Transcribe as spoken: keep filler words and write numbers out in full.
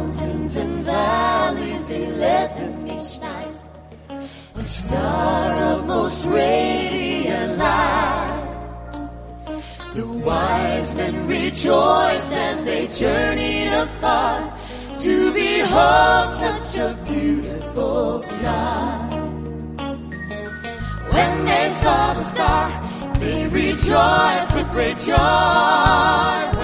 mountains and valleys, they led them each night. A star of most radiant light. The wise men rejoiced as they journeyed afar to behold such a beautiful star. When they saw the star, they rejoiced with great joy.